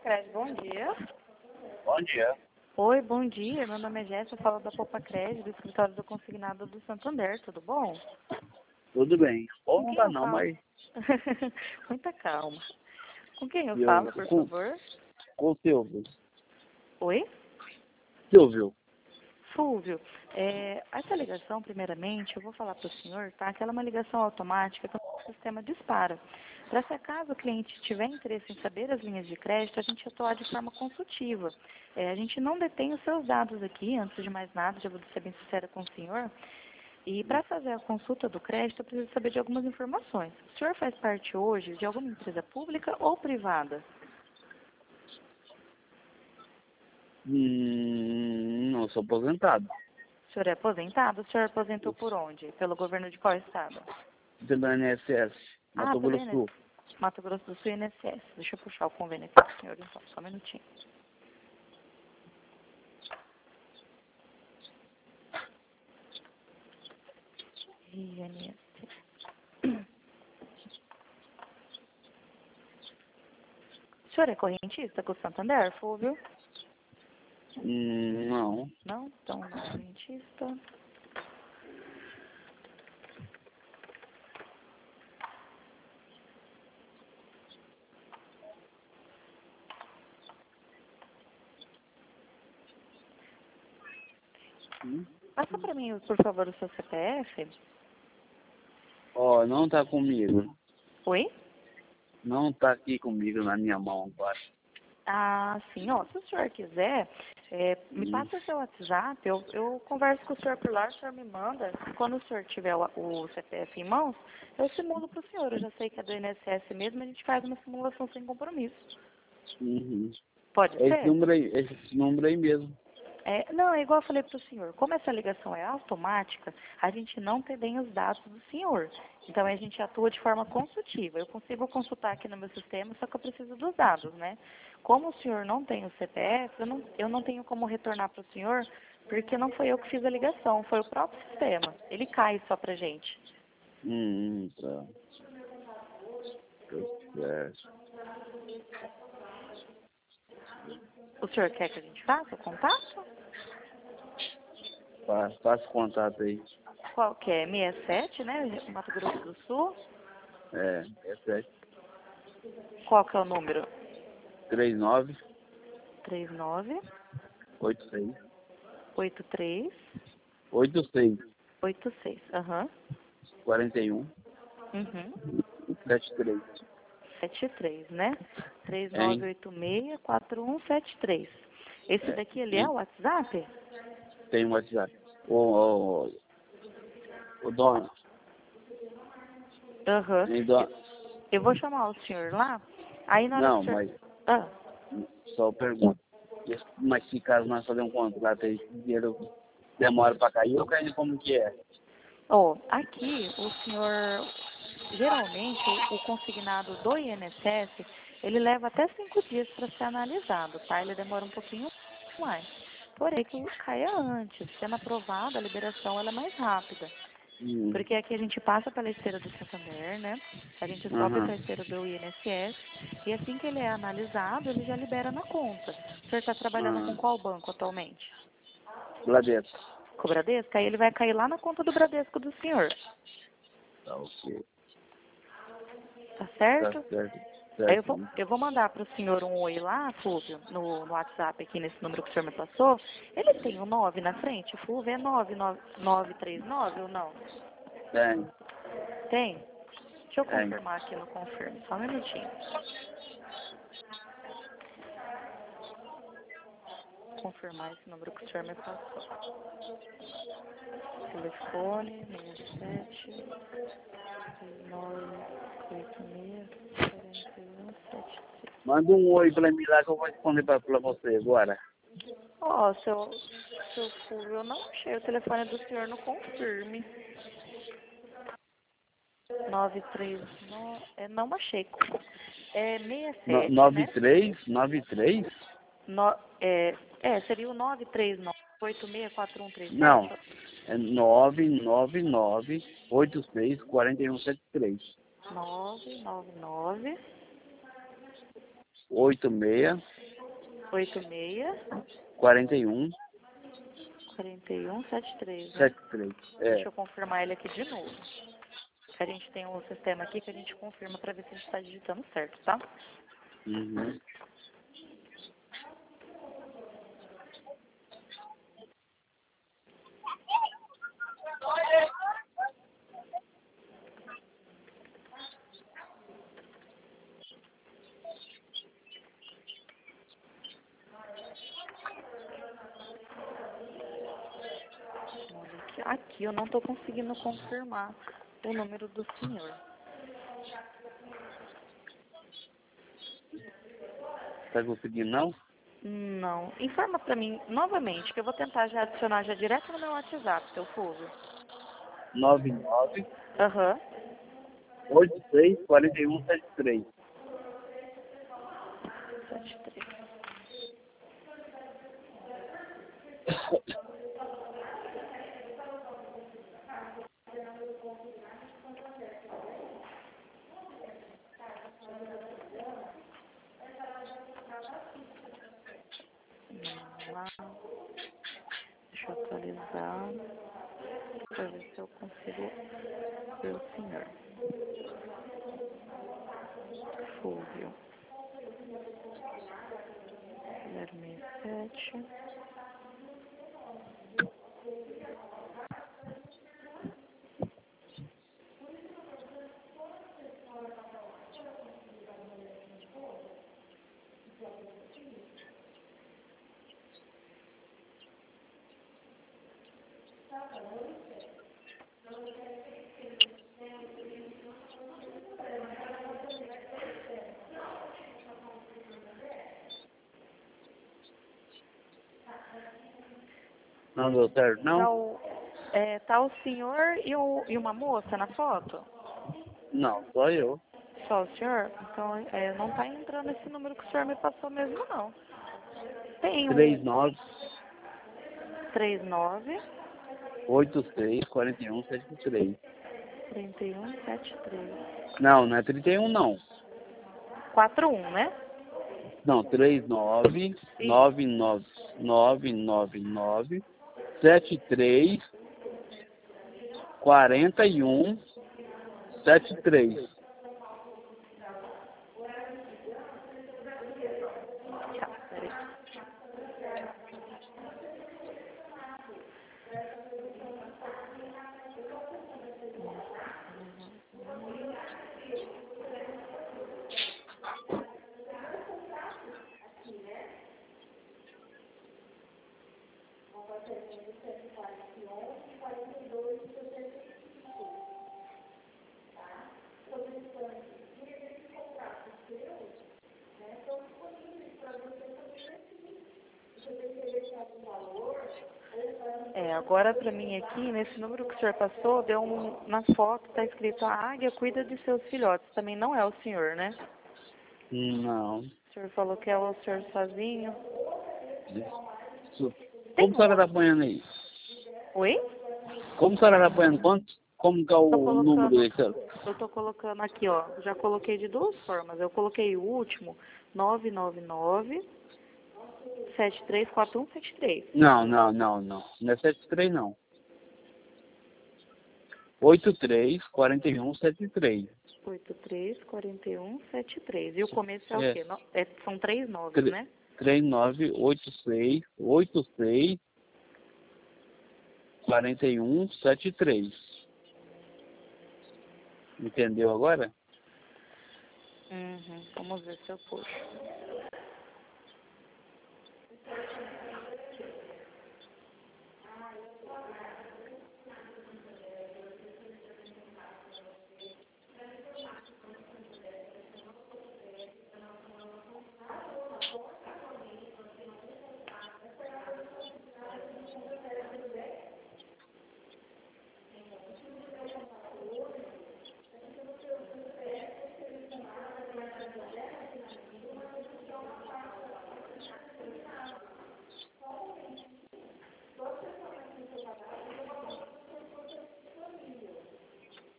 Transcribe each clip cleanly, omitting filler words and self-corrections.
Crédito, bom dia. Bom dia. Oi, bom dia. Meu nome é Jéssica, eu falo da Poupa Crédito, do escritório do consignado do Santander, tudo bom? Tudo bem. Ou Com não quem tá eu não, falo? mas Muita calma. Com quem eu eu, falo, por com, favor? com o Silvio. Oi? Silvio. Fúvio, essa ligação, primeiramente, eu vou falar para o senhor, tá? Que ela é uma ligação automática que o sistema dispara. Para se caso o cliente tiver interesse em saber as linhas de crédito, a gente atuar de forma consultiva. A gente não detém os seus dados aqui, antes de mais nada, já vou ser bem sincera com o senhor. E para fazer a consulta do crédito, eu preciso saber de algumas informações. O senhor faz parte hoje de alguma empresa pública ou privada? Não, sou aposentado. O senhor é aposentado? O senhor aposentou por onde? Pelo governo de qual estado? Pelo INSS, Ah, Mato pelo Grosso do INSS. Sul. Mato Grosso do Sul e INSS. Deixa eu puxar o convênio aqui pro senhor, então. Só um minutinho. INSS. O senhor é correntista com o Santander, Fúvio? Não. Não? Então, não é correntista. Passa para mim, por favor, o seu CPF. Ó, não tá comigo. Oi? Não tá aqui comigo na minha mão agora. Ah, sim, ó, se o senhor quiser, me passa o seu WhatsApp, eu converso com o senhor por lá, o senhor me manda. Quando o senhor tiver o CPF em mãos, eu simulo para o senhor. Eu já sei que é do INSS mesmo, a gente faz uma simulação sem compromisso. Uhum. Pode ser? Esse número aí mesmo. Não, é igual eu falei para o senhor. Como essa ligação é automática, a gente não tem os dados do senhor. Então, a gente atua de forma consultiva. Eu consigo consultar aqui no meu sistema, só que eu preciso dos dados, né? Como o senhor não tem o CPF, eu não tenho como retornar para o senhor, porque não foi eu que fiz a ligação, foi o próprio sistema. Ele cai só pra gente. Tá. Certo. O senhor quer que a gente faça o contato? Passa o contato aí. Qual que é? 67, né? Mato Grosso do Sul. É 7. Qual que é o número? 39 39 86 83 86 86. Aham. 41 Uhum. 73. 73, né? Hein? 3986-4173. Esse daqui, ele é E o WhatsApp? tem um WhatsApp. O dono. Aham. Tem dono. Eu vou chamar o senhor lá. Aí na hora que o Não, senhor... mas Ah, só pergunto. Mas se caso nós fazer um contrato aí, o dinheiro demora para cair, eu caio como que é? aqui o senhor... Geralmente, o consignado do INSS, ele leva até 5 dias para ser analisado, tá? Ele demora um pouquinho mais. Porém, que caia antes. Sendo aprovado, a liberação ela é mais rápida. Porque aqui a gente passa pela esteira do Santander, né? A gente sobe para a Aham. esteira do INSS e assim que ele é analisado, ele já libera na conta. O senhor está trabalhando com Aham. qual banco atualmente? Bradesco. Com o Bradesco? Aí ele vai cair lá na conta do Bradesco do senhor. Tá ok. Tá Tá certo? certo. Aí Certo. eu vou mandar para o senhor um oi lá, Fúvio, no WhatsApp aqui nesse número que o senhor me passou. Ele tem um 9 na frente? Fúvio é 939 ou não? Tem. Tem? Deixa eu Tem. confirmar aqui no confirme, só um minutinho. Confirmar esse número que o senhor me passou. Telefone 67 986 4173. Manda um oi pra mim lá que eu vou responder pra você agora. Ó, seu Fúvio, eu não achei o telefone do senhor no confirme. 939, não achei. É 67, né? 93? No, seria o 939 Não. 864137. É 999 86 4173. 999 86 86 41 41 73, né? 73. Deixa eu confirmar ele aqui de novo. A gente tem um sistema aqui que a gente confirma para ver se a gente está digitando certo, tá? Uhum. Olha aqui eu não estou conseguindo confirmar o número do senhor. Tá conseguindo, não? Não. Informa para mim novamente, que eu vou tentar já adicionar já direto no meu WhatsApp, seu Fulvio. 99 Aham. 86 41 73. 73. Vamos lá. Deixa eu atualizar para ver se eu consigo ver o senhor. Fulvio. 067. Não deu certo, não? Tá o senhor e uma moça na foto? Não, só eu. Só o senhor? Então, não tá entrando esse número que o senhor me passou mesmo, não. Tem um 39 39 86 41 73. 31 73 Não, não é 31 não. 41, né? Não, 39 99 999 73 41 73. Tá, peraí. Agora pra mim aqui, nesse número que o senhor passou, na foto tá escrito a águia cuida de seus filhotes. Também não é o senhor, né? Não. O senhor falou que é o senhor sozinho. Como a senhora tá apanhando aí? Oi? Como a senhora tá apanhando? Como que é Tô o número colocando, desse? eu tô colocando aqui, ó. Já coloquei de duas formas. Eu coloquei o último, 999 734173. Não. Não é 73 não. 83 41 73. 834173. E o começo é o É. quê? São 3 noves, né? 39 86 86 41 73. Entendeu agora? Uhum. Vamos ver se eu puxo.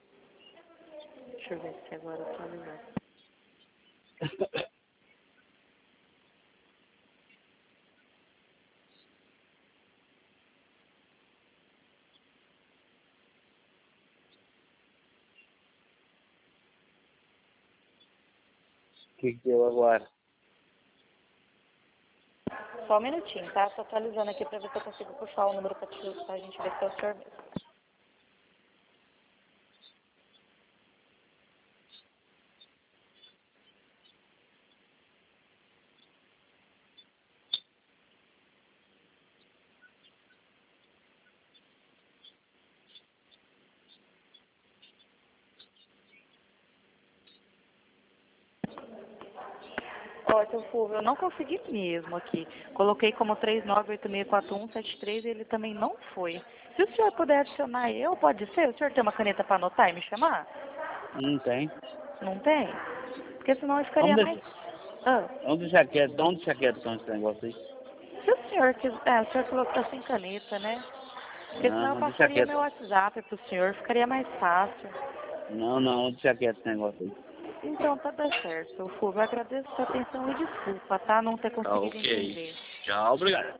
Deixa eu ver se agora atualizou. que deu agora? Só um minutinho, tá? Tô atualizando aqui pra ver se eu consigo puxar o número pra gente ver se é o senhor mesmo. Ó, seu Fulvio, eu não consegui mesmo aqui. Coloquei como 39864173 e ele também não foi. Se o senhor puder adicionar eu, pode ser? O senhor tem uma caneta para anotar e me chamar? Não tem. Não tem? Porque senão eu ficaria Vamos mais... deixar. Ah, Onde já quer? De onde já quer são esse negócio aí? se o senhor quiser... É, o senhor falou que tá sem caneta, né? Porque senão eu Não, deixa passaria meu quieto. WhatsApp pro senhor, ficaria mais fácil. Não, deixa quieto esse negócio aí. Então tá certo, seu Fulvio. Eu agradeço a sua atenção e desculpa, tá? Não ter Tá conseguido ok. entender. Tchau, obrigado.